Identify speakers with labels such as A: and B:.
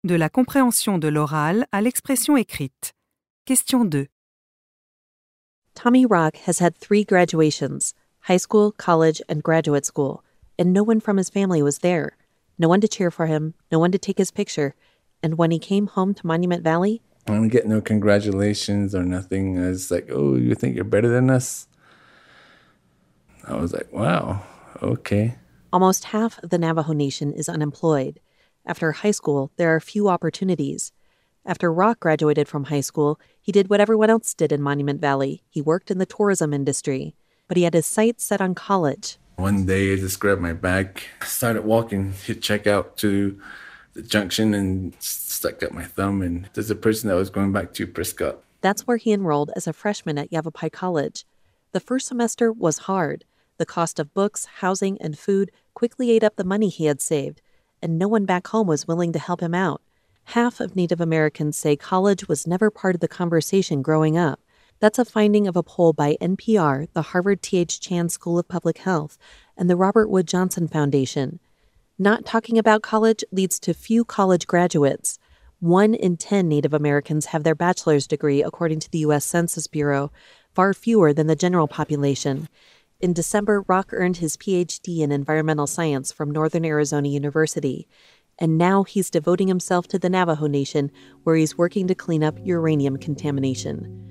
A: De la compréhension de l'oral à l'expression écrite. Question 2.
B: Tommy Rock has had 3 graduations, high school, college, and graduate school, and no one from his family was there. No one to cheer for him, no one to take his picture. And when he came home to Monument Valley,
C: I don't get no congratulations or nothing. It's like, oh, you think you're better than us? I was like, wow, okay.
B: almost half of the Navajo Nation is unemployed. After high school, there are few opportunities. After Rock graduated from high school, he did what everyone else did in Monument Valley. He worked in the tourism industry. But he had his sights set on college.
C: One day I just grabbed my bag, started walking, hit checkout to the junction and stuck up my thumb. And there's a person that was going back to Prescott.
B: That's where he enrolled as a freshman at Yavapai College. The first semester was hard. The cost of books, housing, and food quickly ate up the money he had saved, and no one back home was willing to help him out. Half of Native Americans say college was never part of the conversation growing up. That's a finding of a poll by NPR, the Harvard T.H. Chan School of Public Health, and the Robert Wood Johnson Foundation. Not talking about college leads to few college graduates. 1 in 10 Native Americans have their bachelor's degree, according to the U.S. Census Bureau, far fewer than the general population. In December, Rock earned his Ph.D. in environmental science from Northern Arizona University. And now he's devoting himself to the Navajo Nation, where he's working to clean up uranium contamination.